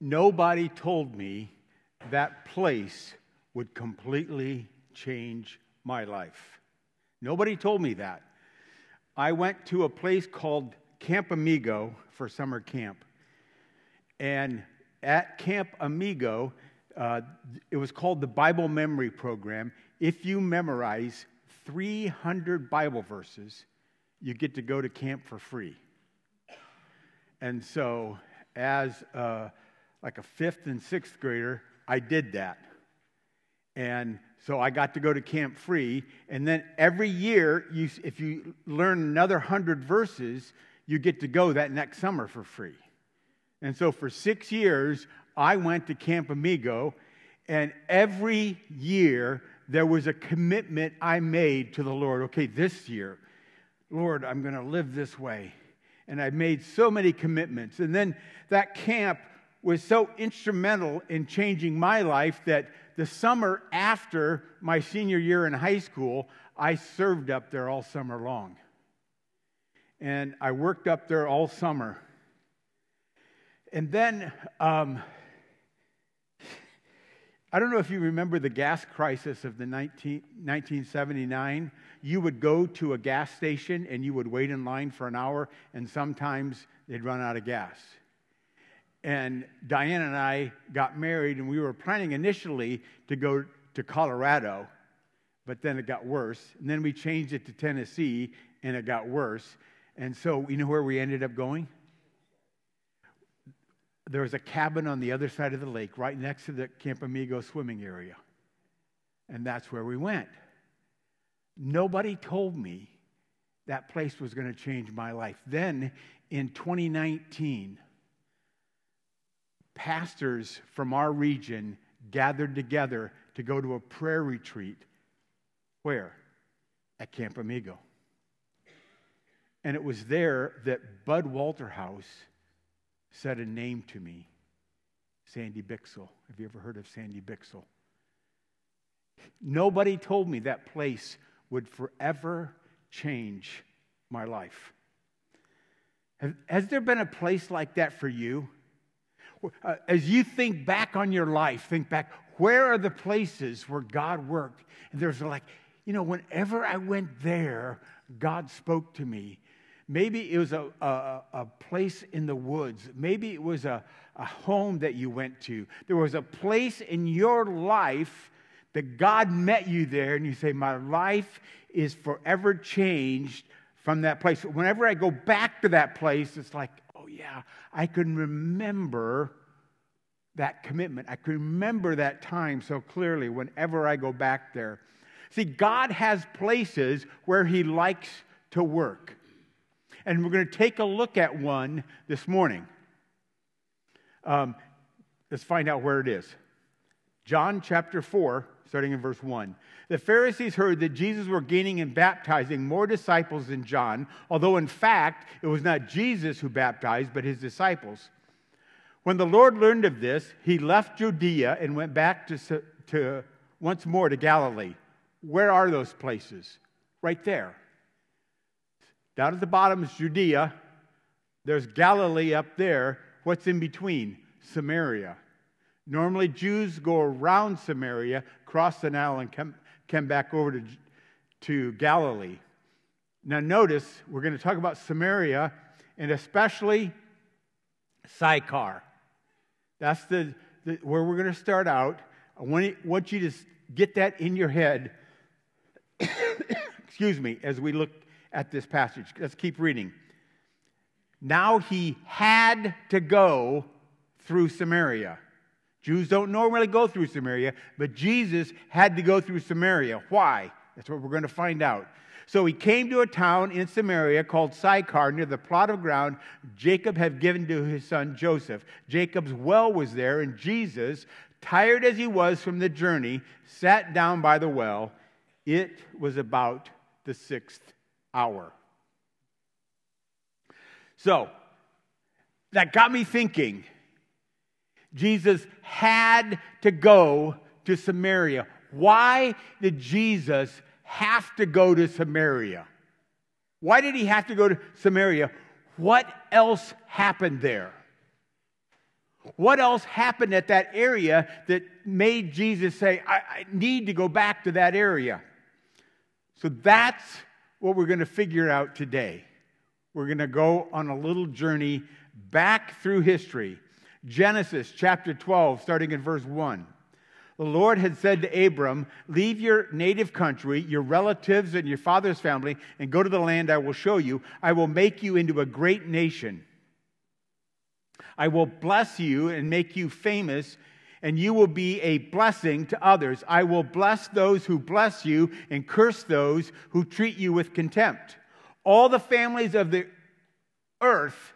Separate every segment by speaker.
Speaker 1: Nobody told me that place would completely change my life. Nobody told me that. I went to a place called Camp Amigo for summer camp. And at Camp Amigo, it was called the Bible Memory Program. If you memorize 300 Bible verses, you get to go to camp for free. And so, as like a fifth and sixth grader, I did that. And so I got to go to camp free. And then every year, if you learn another 100 verses, you get to go that next summer for free. And so for 6 years, I went to Camp Amigo. And every year, there was a commitment I made to the Lord. Okay, this year, Lord, I'm going to live this way. And I made so many commitments. And then that camp was so instrumental in changing my life that the summer after my senior year in high school, I served up there all summer long. And I worked up there all summer. And then, I don't know if you remember the gas crisis of the 1979. You would go to a gas station and you would wait in line for an hour, and sometimes they'd run out of gas. And Diane and I got married, and we were planning initially to go to Colorado, but then it got worse. And then we changed it to Tennessee, and it got worse. And so, you know where we ended up going? There was a cabin on the other side of the lake, right next to the Camp Amigo swimming area. And that's where we went. Nobody told me that place was going to change my life. Then, in 2019, pastors from our region gathered together to go to a prayer retreat. Where? At Camp Amigo. And it was there that Bud Walterhouse said a name to me, Sandy Bixel. Have you ever heard of Sandy Bixel? Nobody told me that place would forever change my life. Has there been a place like that for you? As you think back on your life, think back, where are the places where God worked? And there's like, whenever I went there, God spoke to me. Maybe it was a place in the woods. Maybe it was a home that you went to. There was a place in your life that God met you there, and you say, my life is forever changed from that place. Whenever I go back to that place, it's like, oh yeah, I can remember that commitment. I can remember that time so clearly whenever I go back there. See, God has places where He likes to work. And we're going to take a look at one this morning. Let's find out where it is. John chapter 4, starting in verse 1. The Pharisees heard that Jesus was gaining and baptizing more disciples than John, although in fact it was not Jesus who baptized, but His disciples. When the Lord learned of this, He left Judea and went back to once more to Galilee. Where are those places? Right there. Down at the bottom is Judea. There's Galilee up there. What's in between? Samaria. Normally, Jews go around Samaria, cross the Nile, and come back over to Galilee. Now, notice, we're going to talk about Samaria, and especially Sychar. That's where we're going to start out. I want you to get that in your head, excuse me, as we look at this passage. Let's keep reading. Now he had to go through Samaria. Jews don't normally go through Samaria, but Jesus had to go through Samaria. Why? That's what we're going to find out. So he came to a town in Samaria called Sychar, near the plot of ground Jacob had given to his son Joseph. Jacob's well was there, and Jesus, tired as he was from the journey, sat down by the well. It was about the 6th hour. So, that got me thinking. Jesus had to go to Samaria. Why did Jesus have to go to Samaria? Why did He have to go to Samaria? What else happened there? What else happened at that area that made Jesus say, I need to go back to that area? So that's what we're going to figure out today. We're going to go on a little journey back through history. Genesis chapter 12, starting in verse 1. The Lord had said to Abram, leave your native country, your relatives and your father's family, and go to the land I will show you. I will make you into a great nation. I will bless you and make you famous, and you will be a blessing to others. I will bless those who bless you and curse those who treat you with contempt. All the families of the earth,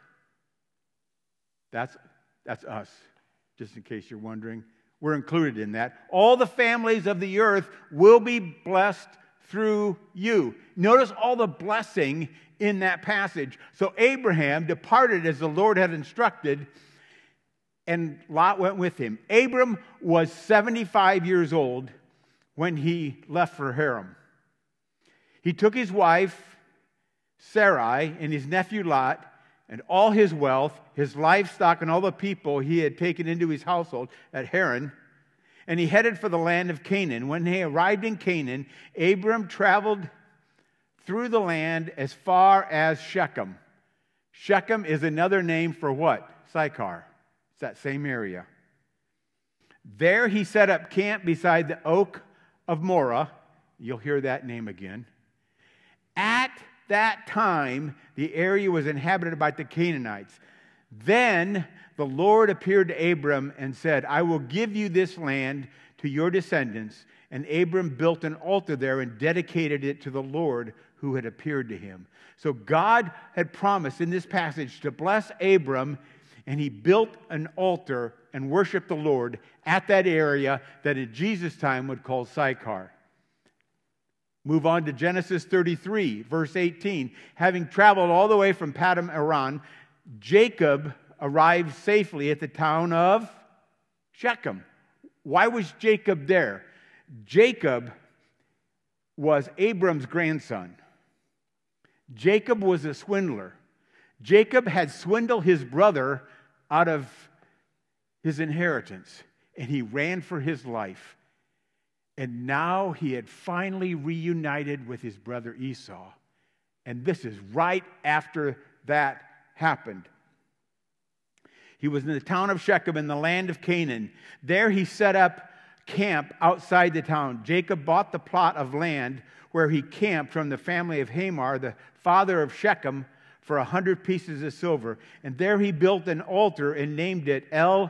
Speaker 1: that's us, just in case you're wondering. We're included in that. All the families of the earth will be blessed through you. Notice all the blessing in that passage. So Abraham departed as the Lord had instructed, and Lot went with him. Abram was 75 years old when he left for Haran. He took his wife, Sarai, and his nephew Lot, and all his wealth, his livestock, and all the people he had taken into his household at Haran, and he headed for the land of Canaan. When he arrived in Canaan, Abram traveled through the land as far as Shechem. Shechem is another name for what? Sychar. It's that same area. There he set up camp beside the oak of Moreh. You'll hear that name again. At that time, the area was inhabited by the Canaanites. Then the Lord appeared to Abram and said, I will give you this land to your descendants. And Abram built an altar there and dedicated it to the Lord who had appeared to him. So God had promised in this passage to bless Abram, and he built an altar and worshiped the Lord at that area that in Jesus' time would call Sychar. Move on to Genesis 33, verse 18. Having traveled all the way from Paddan Aram, Jacob arrived safely at the town of Shechem. Why was Jacob there? Jacob was Abram's grandson. Jacob was a swindler. Jacob had swindled his brother out of his inheritance, and he ran for his life. And now he had finally reunited with his brother Esau. And this is right after that happened. He was in the town of Shechem in the land of Canaan. There he set up camp outside the town. Jacob bought the plot of land where he camped from the family of Hamor, the father of Shechem, for 100 pieces of silver. And there he built an altar and named it El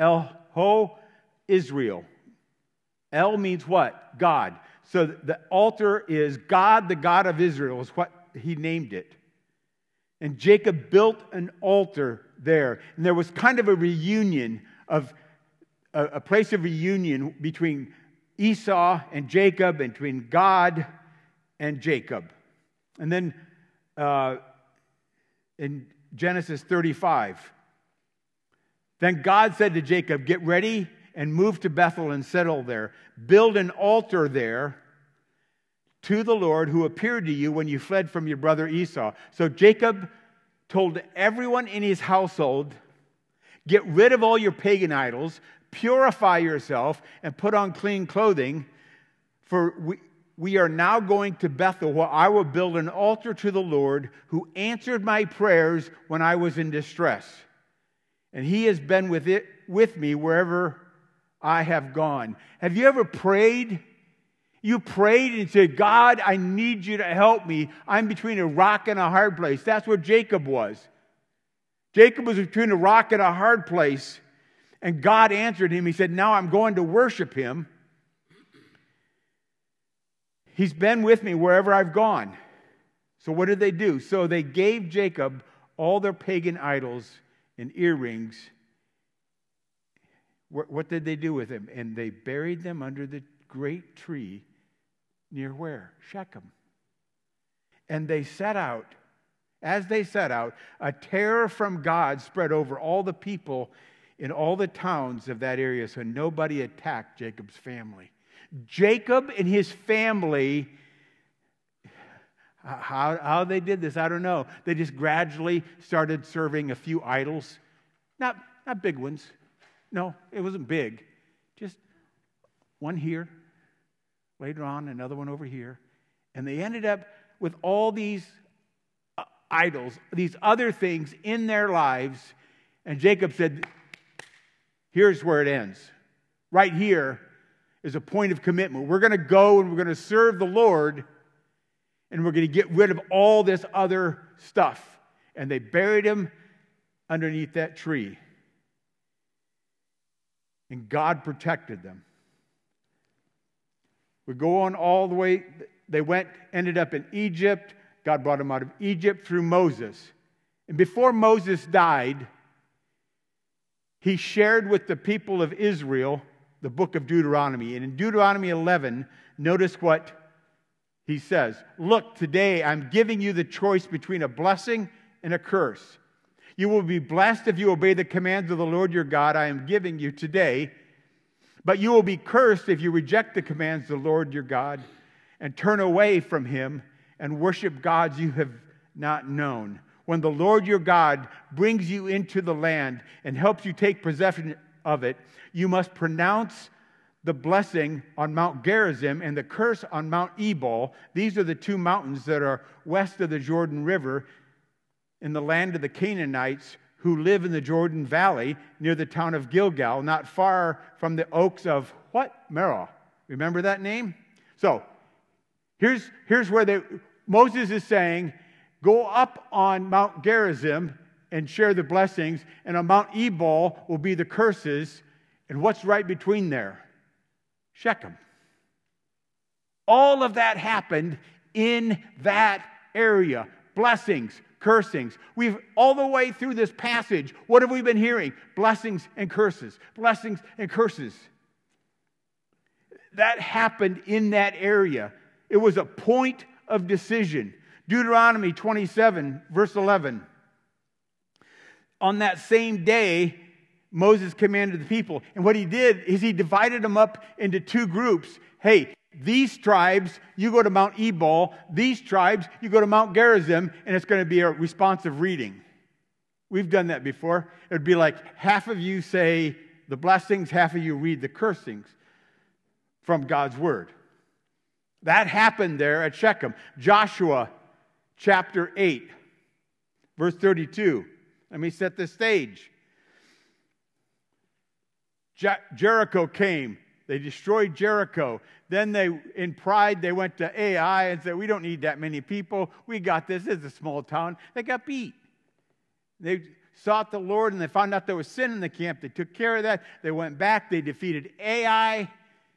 Speaker 1: Israel. El means what? God. So the altar is God, the God of Israel, is what he named it. And Jacob built an altar there. And there was kind of a reunion of a place of reunion between Esau and Jacob, and between God and Jacob. And then in Genesis 35, then God said to Jacob, get ready and move to Bethel and settle there. Build an altar there to the Lord who appeared to you when you fled from your brother Esau. So Jacob told everyone in his household, get rid of all your pagan idols, purify yourself, and put on clean clothing, for we are now going to Bethel, where I will build an altar to the Lord who answered my prayers when I was in distress. And he has been with me wherever I have gone. Have you ever prayed? You prayed and said, God, I need you to help me. I'm between a rock and a hard place. That's where Jacob was. Jacob was between a rock and a hard place. And God answered him. He said, now I'm going to worship him. He's been with me wherever I've gone. So what did they do? So they gave Jacob all their pagan idols and earrings. What did they do with them? And they buried them under the great tree near where? Shechem. And they set out, as they set out, a terror from God spread over all the people in all the towns of that area, so nobody attacked Jacob's family. Jacob and his family, how they did this, I don't know. They just gradually started serving a few idols. Not big ones, No, it wasn't big. Just one here, later on, another one over here. And they ended up with all these idols, these other things in their lives. And Jacob said, here's where it ends. Right here is a point of commitment. We're going to go and we're going to serve the Lord, and we're going to get rid of all this other stuff. And they buried him underneath that tree. And God protected them. We go on all the way. They ended up in Egypt. God brought them out of Egypt through Moses. And before Moses died, he shared with the people of Israel the book of Deuteronomy. And in Deuteronomy 11, notice what he says. Look, today I'm giving you the choice between a blessing and a curse. You will be blessed if you obey the commands of the Lord your God I am giving you today. But you will be cursed if you reject the commands of the Lord your God and turn away from him and worship gods you have not known. When the Lord your God brings you into the land and helps you take possession of it, you must pronounce the blessing on Mount Gerizim and the curse on Mount Ebal. These are the two mountains that are west of the Jordan River in the land of the Canaanites who live in the Jordan Valley near the town of Gilgal, not far from the oaks of what? Merah. Remember that name? So, here's where Moses is saying, go up on Mount Gerizim and share the blessings, and on Mount Ebal will be the curses. And what's right between there? Shechem. All of that happened in that area. Blessings, cursings. We've all the way through this passage, what have we been hearing? Blessings and curses. Blessings and curses. That happened in that area. It was a point of decision. Deuteronomy 27, verse 11. On that same day, Moses commanded the people. And what he did is he divided them up into two groups. Hey, these tribes, you go to Mount Ebal. These tribes, you go to Mount Gerizim. And it's going to be a responsive reading. We've done that before. It would be like half of you say the blessings, half of you read the cursings from God's word. That happened there at Shechem. Joshua chapter 8, verse 32. Let me set the stage. Jericho came. They destroyed Jericho. Then in pride, they went to Ai and said, we don't need that many people. We got this. It's a small town. They got beat. They sought the Lord and they found out there was sin in the camp. They took care of that. They went back. They defeated Ai.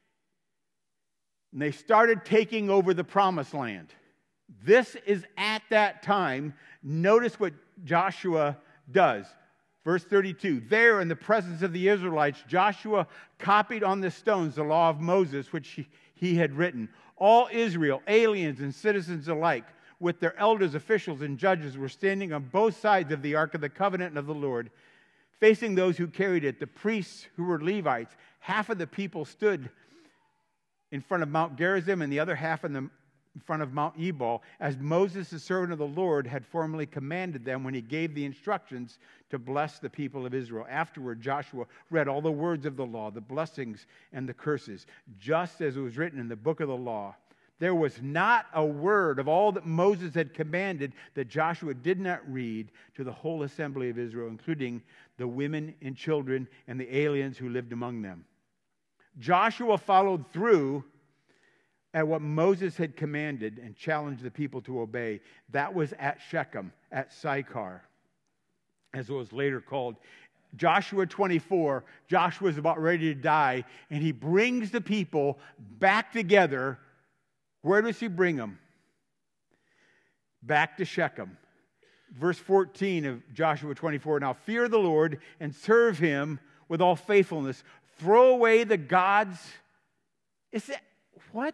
Speaker 1: And they started taking over the promised land. This is at that time. Notice what Joshua does. Verse 32, there in the presence of the Israelites, Joshua copied on the stones the law of Moses, which he had written. All Israel, aliens and citizens alike, with their elders, officials, and judges, were standing on both sides of the Ark of the Covenant of the Lord, facing those who carried it, the priests who were Levites. Half of the people stood in front of Mount Gerizim and the other half in front of Mount Ebal, as Moses, the servant of the Lord, had formerly commanded them when he gave the instructions to bless the people of Israel. Afterward, Joshua read all the words of the law, the blessings and the curses, just as it was written in the book of the law. There was not a word of all that Moses had commanded that Joshua did not read to the whole assembly of Israel, including the women and children and the aliens who lived among them. Joshua followed through at what Moses had commanded and challenged the people to obey. That was at Shechem, at Sychar, as it was later called. Joshua 24, Joshua's about ready to die, and he brings the people back together. Where does he bring them? Back to Shechem. Verse 14 of Joshua 24, now fear the Lord and serve him with all faithfulness. Throw away the gods. Is that what?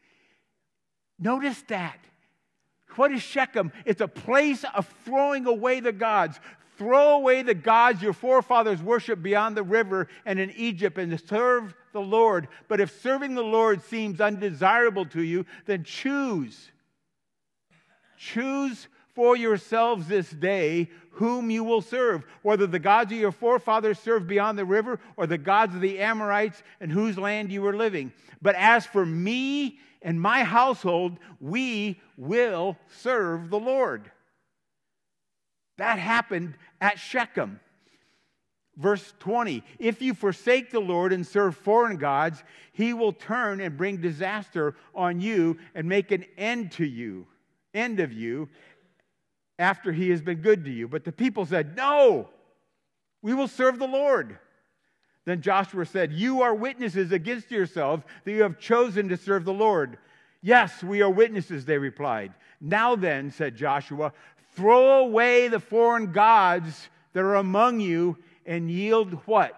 Speaker 1: Notice that. What is Shechem? It's a place of throwing away the gods. Throw away the gods your forefathers worshiped beyond the river and in Egypt and serve the Lord. But if serving the Lord seems undesirable to you, then choose for yourselves this day whom you will serve, whether the gods of your forefathers served beyond the river or the gods of the Amorites in whose land you were living. But as for me and my household, we will serve the Lord." That happened at Shechem. Verse 20, "If you forsake the Lord and serve foreign gods, he will turn and bring disaster on you and make an end of you, after he has been good to you." But the people said, "No, we will serve the Lord." Then Joshua said, "You are witnesses against yourselves that you have chosen to serve the Lord." "Yes, we are witnesses," they replied. "Now then," said Joshua, "throw away the foreign gods that are among you and yield" what?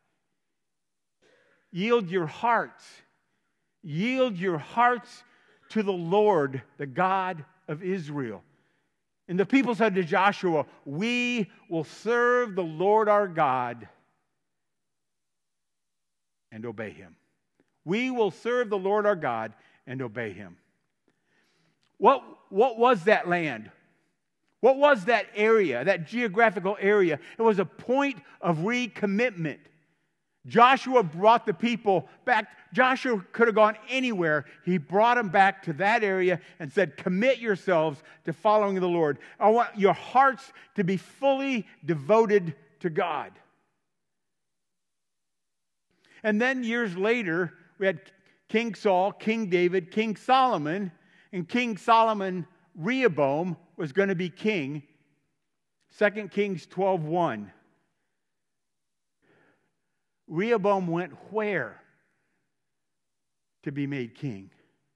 Speaker 1: Yield your hearts. Yield your hearts to the Lord, the God of Israel. And the people said to Joshua, "We will serve the Lord our God and obey him." We will serve the Lord our God and obey him. What was that land? What was that area, that geographical area? It was a point of recommitment. Joshua brought the people back. Joshua could have gone anywhere. He brought them back to that area and said, "Commit yourselves to following the Lord. I want your hearts to be fully devoted to God." And then years later, we had King Saul, King David, King Solomon, and King Solomon, Rehoboam, was going to be king. 2 Kings 12:1. Rehoboam went where to be made king?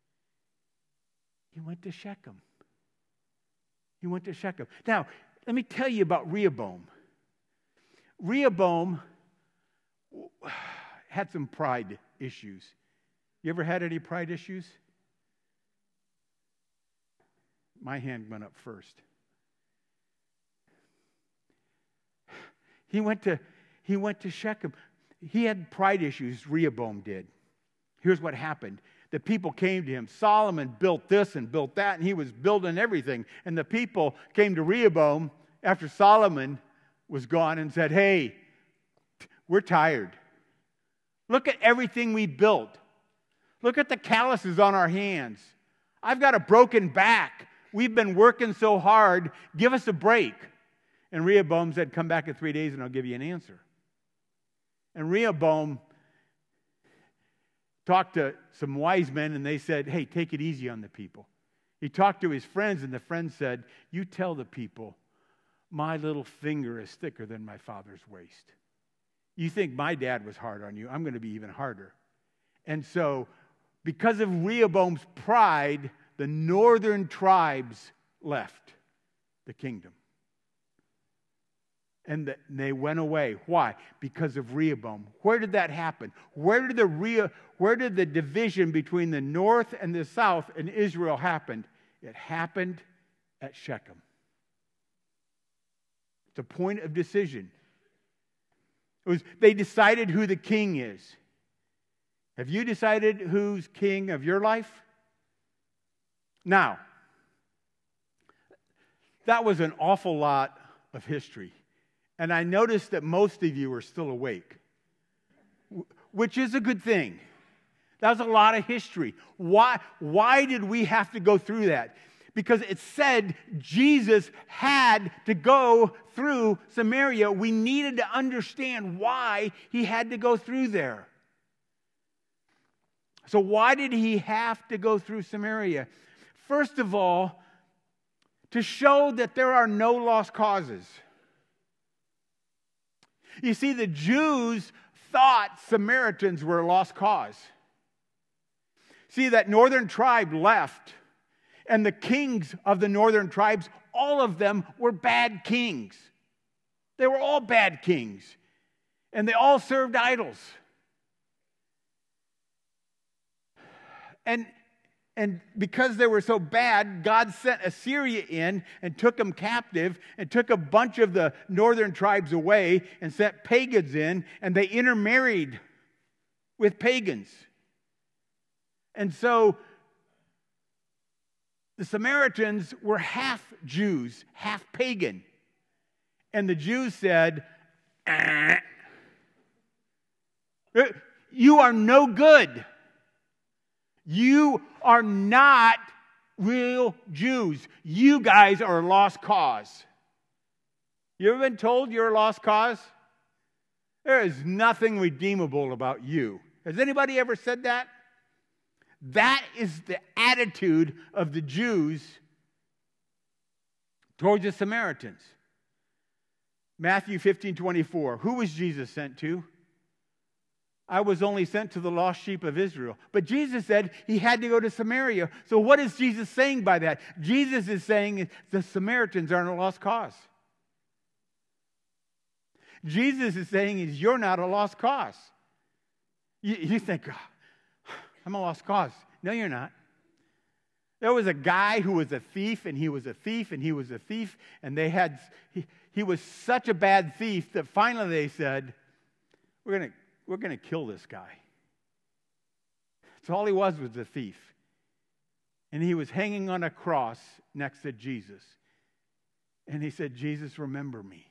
Speaker 1: He went to Shechem. He went to Shechem. Now, let me tell you about Rehoboam. Rehoboam had some pride issues. You ever had any pride issues? My hand went up first. He went to Shechem. He had pride issues, Rehoboam did. Here's what happened. The people came to him. Solomon built this and built that, and he was building everything. And the people came to Rehoboam after Solomon was gone and said, "Hey, we're tired. Look at everything we built. Look at the calluses on our hands. I've got a broken back. We've been working so hard. Give us a break." And Rehoboam said, "Come back in 3 days and I'll give you an answer." And Rehoboam talked to some wise men and they said, "Hey, take it easy on the people." He talked to his friends and the friends said, "You tell the people, my little finger is thicker than my father's waist. You think my dad was hard on you, I'm going to be even harder." And so, because of Rehoboam's pride, the northern tribes left the kingdom. And they went away. Why? Because of Rehoboam. Where did that happen? Where did the division between the north and the south in Israel happen? It happened at Shechem. It's a point of decision. They decided who the king is. Have you decided who's king of your life? Now, that was an awful lot of history. And I noticed that most of you are still awake, which is a good thing. That was a lot of history. Why did we have to go through that? Because it said Jesus had to go through Samaria. We needed to understand why he had to go through there. So why did he have to go through Samaria? First of all, to show that there are no lost causes. You see, the Jews thought Samaritans were a lost cause. See, that northern tribe left, and the kings of the northern tribes, all of them were bad kings. They were all bad kings, and they all served idols. And because they were so bad, God sent Assyria in and took them captive and took a bunch of the northern tribes away and sent pagans in, and they intermarried with pagans. And so The Samaritans were half Jews, half pagan. And the Jews said, you are no good. You are not real Jews. You guys are a lost cause. You ever been told you're a lost cause? There is nothing redeemable about you. Has anybody ever said that? That is the attitude of the Jews towards the Samaritans. Matthew 15:24. Who was Jesus sent to? I was only sent to the lost sheep of Israel. But Jesus said he had to go to Samaria. So what is Jesus saying by that? Jesus is saying the Samaritans aren't a lost cause. Jesus is saying you're not a lost cause. You think, oh, I'm a lost cause. No, you're not. There was a guy who was a thief, and he was a thief, and he was a thief, and he was such a bad thief that finally they said, we're going to kill this guy. So all he was a thief. And he was hanging on a cross next to Jesus. And he said, Jesus, remember me.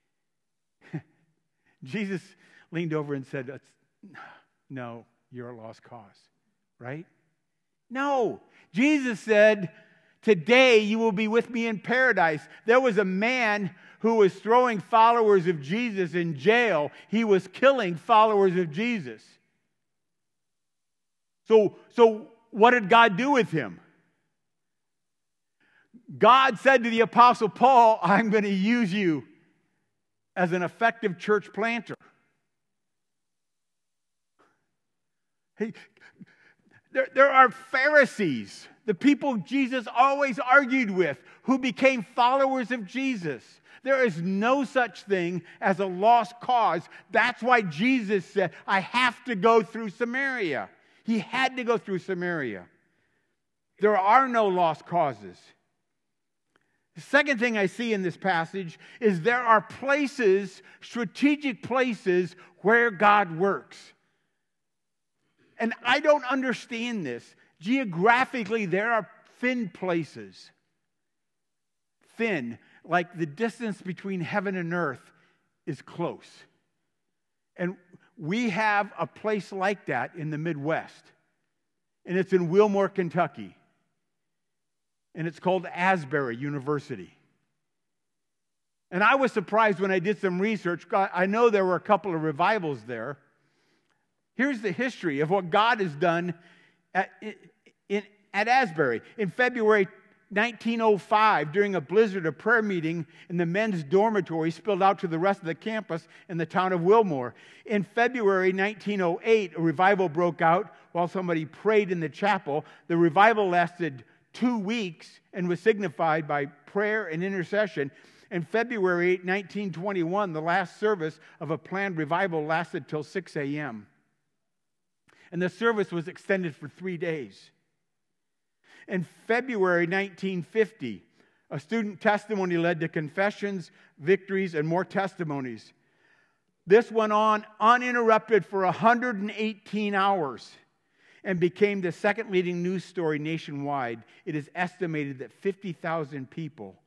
Speaker 1: Jesus leaned over and said, no, you're a lost cause, right? No. Jesus said, today you will be with me in paradise. There was a man who was throwing followers of Jesus in jail. He was killing followers of Jesus. So what did God do with him? God said to the Apostle Paul, I'm going to use you as an effective church planter. There are Pharisees, the people Jesus always argued with, who became followers of Jesus. There is no such thing as a lost cause. That's why Jesus said, I have to go through Samaria. He had to go through Samaria. There are no lost causes. The second thing I see in this passage is there are places, strategic places, where God works. And I don't understand this. Geographically, there are thin places. Thin, like the distance between heaven and earth is close. And we have a place like that in the Midwest. And it's in Wilmore, Kentucky. And it's called Asbury University. And I was surprised when I did some research. I know there were a couple of revivals there. Here's the history of what God has done at Asbury. In February 1905, during a blizzard, a prayer meeting in the men's dormitory spilled out to the rest of the campus in the town of Wilmore. In February 1908, a revival broke out while somebody prayed in the chapel. The revival lasted 2 weeks and was signified by prayer and intercession. In February 1921, the last service of a planned revival lasted till 6 a.m. And the service was extended for 3 days. In February 1950, a student testimony led to confessions, victories, and more testimonies. This went on uninterrupted for 118 hours and became the second leading news story nationwide. It is estimated that 50,000 people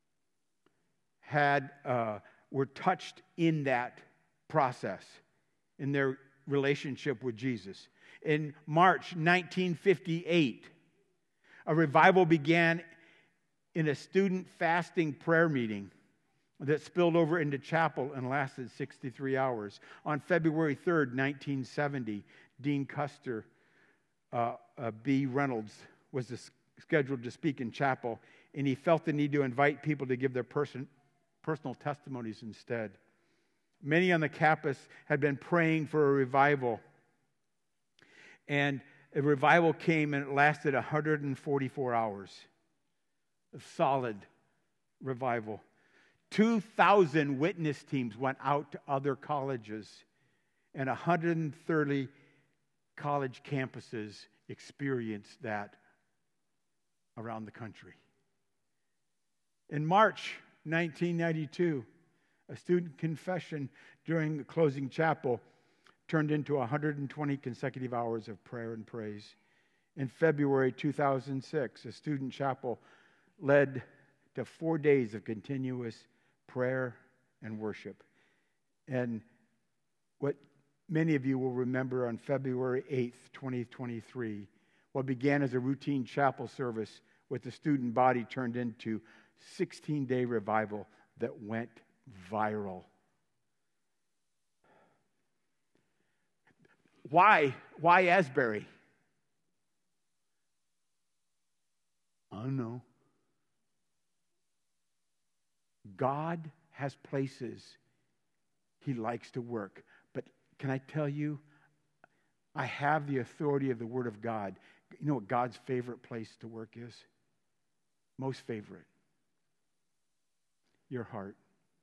Speaker 1: were touched in that process, in their relationship with Jesus. In March 1958, a revival began in a student fasting prayer meeting that spilled over into chapel and lasted 63 hours. On February 3rd, 1970, Dean Custer B. Reynolds was scheduled to speak in chapel, and he felt the need to invite people to give their personal testimonies instead. Many on the campus had been praying for a revival, and a revival came, and it lasted 144 hours of solid revival. 2,000 witness teams went out to other colleges, and 130 college campuses experienced that around the country. In March 1992, a student confession during the closing chapel turned into 120 consecutive hours of prayer and praise. In February 2006, a student chapel led to 4 days of continuous prayer and worship. And what many of you will remember, on February 8th, 2023, what began as a routine chapel service with the student body turned into 16-day revival that went viral. Why Asbury? I don't know. God has places He likes to work. But can I tell you, I have the authority of the Word of God. You know what God's favorite place to work is? Most favorite. Your heart.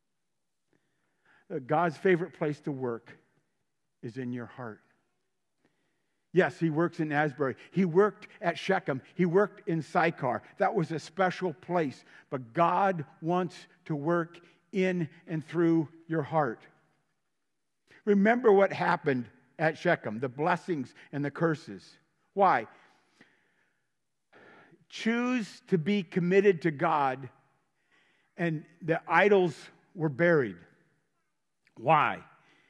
Speaker 1: God's favorite place to work is in your heart. Yes, He works in Asbury. He worked at Shechem. He worked in Sychar. That was a special place. But God wants to work in and through your heart. Remember what happened at Shechem, the blessings and the curses. Why? Choose to be committed to God, and the idols were buried. Why?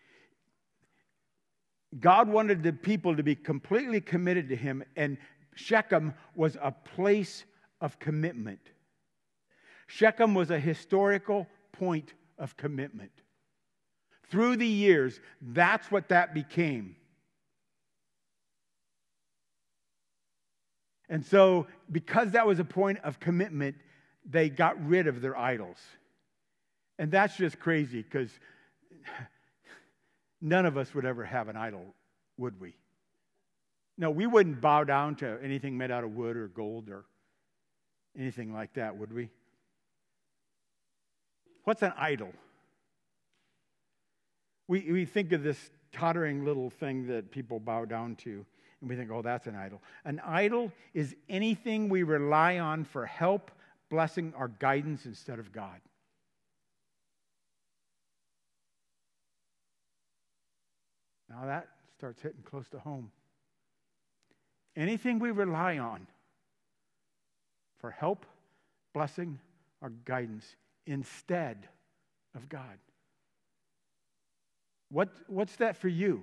Speaker 1: God wanted the people to be completely committed to Him, and Shechem was a place of commitment. Shechem was a historical point of commitment. Through the years, that's what that became. And so, because that was a point of commitment, they got rid of their idols. And that's just crazy, because none of us would ever have an idol, would we? No, we wouldn't bow down to anything made out of wood or gold or anything like that, would we? What's an idol? We think of this tottering little thing that people bow down to, and we think, oh, that's an idol. An idol is anything we rely on for help, blessing, or guidance instead of God. Now that starts hitting close to home. Anything we rely on for help, blessing, or guidance instead of God. What's that for you?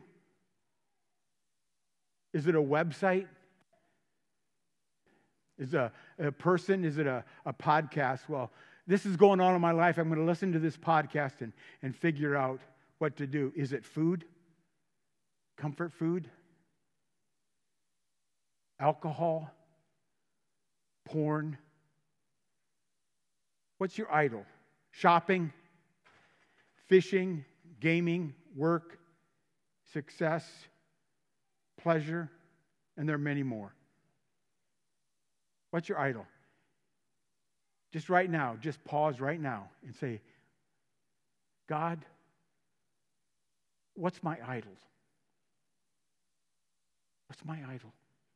Speaker 1: Is it a website? Is it a person? Is it a podcast? Well, this is going on in my life. I'm going to listen to this podcast and figure out what to do. Is it food? Comfort food? Alcohol? Porn? What's your idol? Shopping? Fishing? Gaming? Work? Success? Pleasure? And there are many more. What's your idol? Just right now, just pause right now and say, God, what's my idol? What's my idol?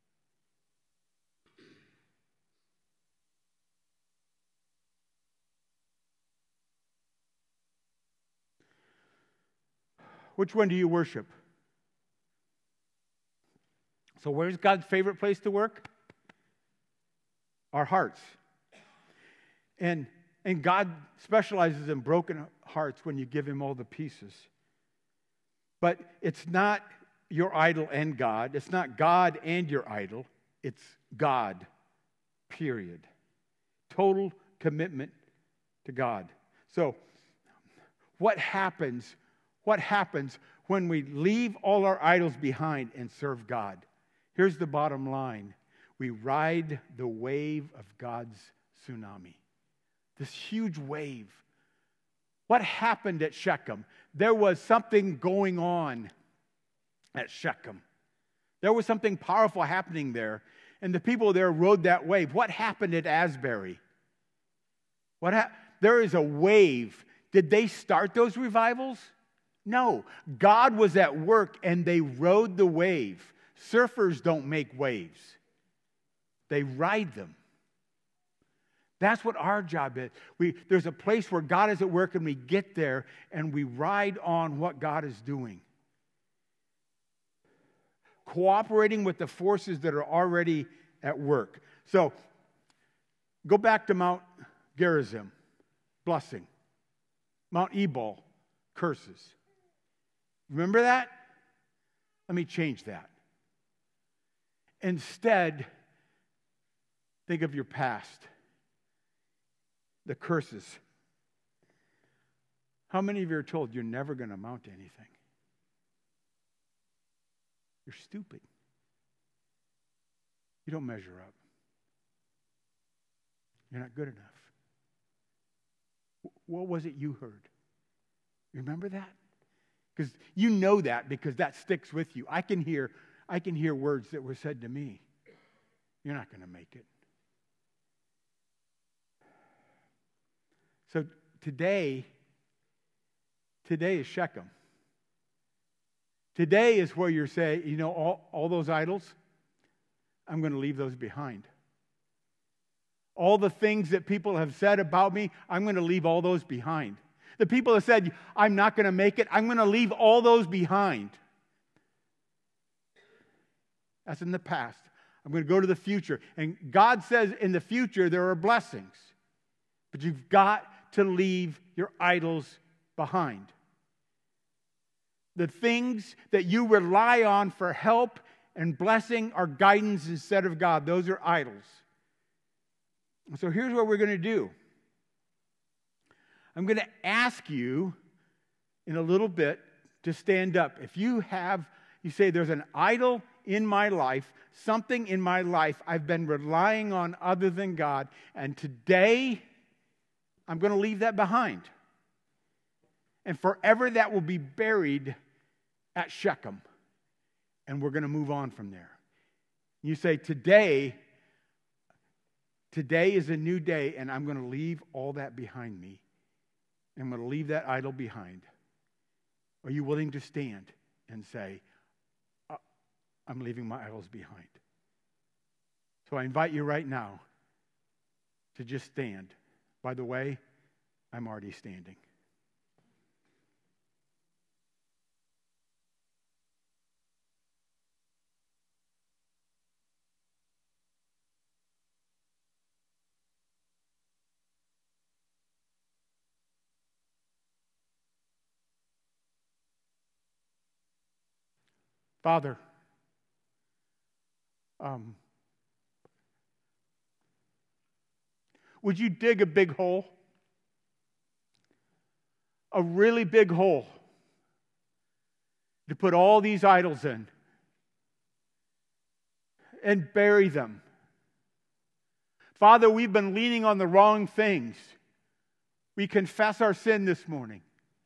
Speaker 1: Which one do you worship? So where's God's favorite place to work? Our hearts. And God specializes in broken hearts when you give Him all the pieces. But it's not your idol and God. It's not God and your idol. It's God, period. Total commitment to God. So, what happens when we leave all our idols behind and serve God? Here's the bottom line. We ride the wave of God's tsunami. This huge wave. What happened at Shechem? There was something going on at Shechem. There was something powerful happening there, and the people there rode that wave. What happened at Asbury? There is a wave. Did they start those revivals? No. God was at work, and they rode the wave. Surfers don't make waves. They ride them. That's what our job is. There's a place where God is at work, and we get there, and we ride on what God is doing. cooperating with the forces that are already at work. So, go back to Mount Gerizim, blessing. Mount Ebal, curses. Remember that? Let me change that. Instead, think of your past. The curses. How many of you are told you're never going to amount to anything? You're stupid. You don't measure up. You're not good enough. What was it you heard? Remember that? Because you know that because that sticks with you. I can hear words that were said to me. You're not going to make it. So today is Shechem. Today is where you're saying, you know, all those idols, I'm going to leave those behind. All the things that people have said about me, I'm going to leave all those behind. The people have said, I'm not going to make it, I'm going to leave all those behind. That's in the past. I'm going to go to the future. And God says in the future there are blessings. But you've got to leave your idols behind. The things that you rely on for help and blessing are guidance instead of God. Those are idols. So here's what we're going to do. I'm going to ask you in a little bit to stand up. If you say there's an idol in my life, something in my life I've been relying on other than God, and today I'm going to leave that behind. And forever that will be buried at Shechem. And we're going to move on from there. You say, today is a new day, and I'm going to leave all that behind me. I'm going to leave that idol behind. Are you willing to stand and say, I'm leaving my idols behind? So I invite you right now to just stand. By the way, I'm already standing. Father, would you dig a big hole? A really big hole to put all these idols in and bury them. Father, we've been leaning on the wrong things. We confess our sin this morning.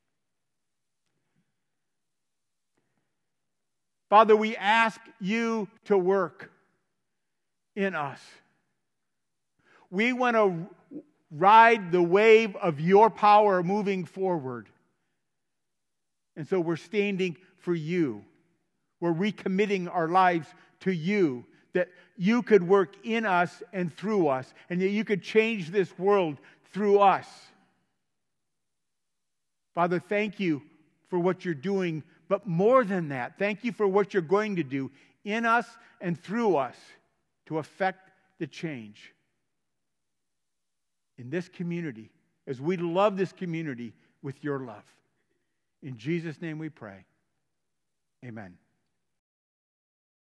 Speaker 1: Father, we ask you to work in us. We want to ride the wave of your power moving forward. And so we're standing for you. We're recommitting our lives to you, that you could work in us and through us, and that you could change this world through us. Father, thank you for what you're doing, but more than that, thank you for what you're going to do in us and through us to affect the change in this community, as we love this community with your love. In Jesus' name we pray. Amen.